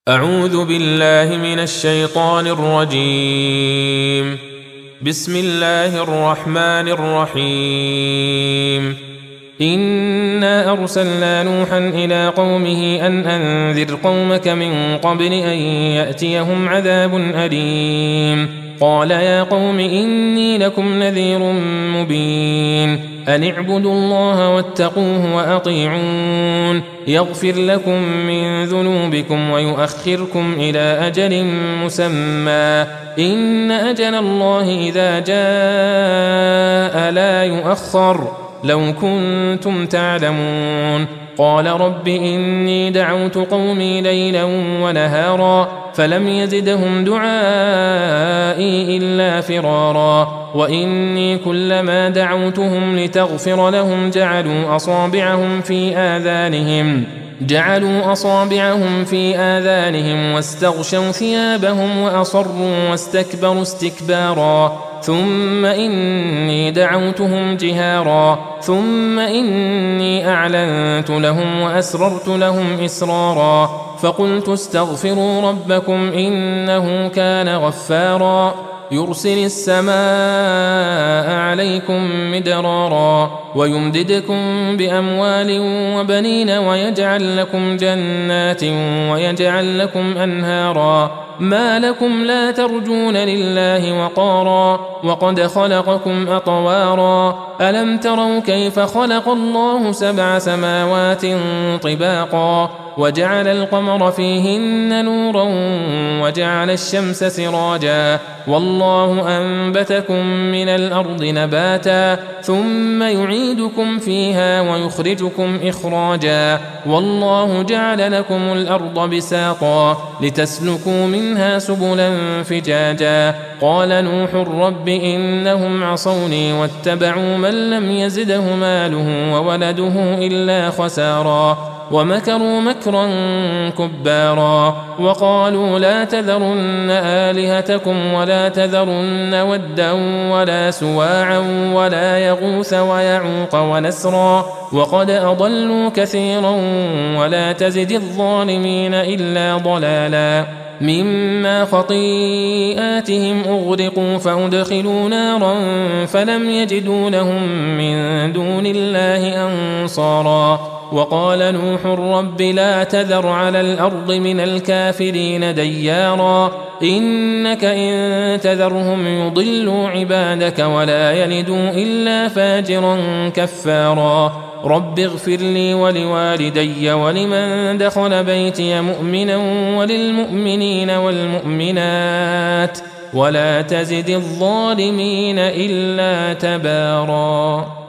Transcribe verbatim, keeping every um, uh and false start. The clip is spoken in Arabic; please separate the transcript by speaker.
Speaker 1: أعوذ بالله من الشيطان الرجيم. بسم الله الرحمن الرحيم. إنا أرسلنا نوحا إلى قومه أن أنذر قومك من قبل أن يأتيهم عذاب أليم. قال يا قوم إني لكم نذير مبين أن اعبدوا الله واتقوه وأطيعون يغفر لكم من ذنوبكم ويؤخركم إلى أجل مسمى إن أجل الله إذا جاء لا يؤخر لو كنتم تعلمون. قال رب إني دعوت قومي ليلا ونهارا فلم يزدهم دعائي إلا فرارا وإني كلما دعوتهم لتغفر لهم جعلوا أصابعهم في آذانهم جعلوا أصابعهم في آذانهم واستغشوا ثيابهم وأصروا واستكبروا استكبارا ثم إني دعوتهم جهارا ثم إني أعلنت لهم وأسررت لهم إسرارا فقلت استغفروا ربكم إنه كان غفارا يرسل السماء عليكم مدرارا ويمددكم بأموال وبنين ويجعل لكم جنات ويجعل لكم أنهارا ما لكم لا ترجون لله وقارا وقد خلقكم أطوارا ألم تروا كيف خلق الله سبع سماوات طباقا وجعل القمر فيهن نورا وجعل الشمس سراجا والله أنبتكم من الأرض نباتا ثم يعيدكم فيها ويخرجكم إخراجا والله جعل لكم الأرض بساطا لتسلكوا منها سبلا فجاجا قال نوح رب إنهم عصوني واتبعوا من لم يزده ماله وولده إلا خسارا ومكروا مكرا كبارا وقالوا لا تذرن آلهتكم ولا تذرن ودا ولا سواعا ولا يغوث ويعوق ونسرا وقد أضلوا كثيرا ولا تزد الظالمين إلا ضلالا مما خطيئاتهم أغرقوا فأدخلوا نارا فلم يجدوا لهم من دون الله أنصارا وقال نوح رب لا تذر على الأرض من الكافرين ديارا إنك إن تذرهم يضلوا عبادك ولا يلدوا إلا فاجرا كفارا رب اغفر لي ولوالدي ولمن دخل بيتي مؤمنا وللمؤمنين والمؤمنات ولا تزد الظالمين إلا تبارا.